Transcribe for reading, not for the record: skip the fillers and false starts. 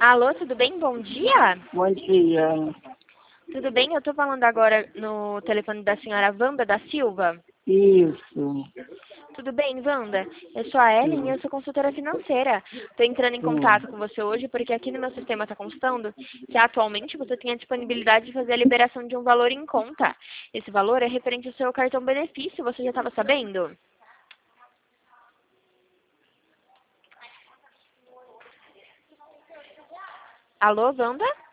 Alô, tudo bem? Bom dia. Bom dia. Tudo bem? Eu estou falando agora no telefone da senhora Wanda da Silva. Isso. Tudo bem, Wanda? Eu sou a Ellen e Sim, eu sou consultora financeira. Estou entrando em sim. contato com você hoje porque aqui no meu sistema está constando que atualmente você tem a disponibilidade de fazer a liberação de um valor em conta. Esse valor é referente ao seu cartão benefício, você já estava sabendo? Alô, Wanda?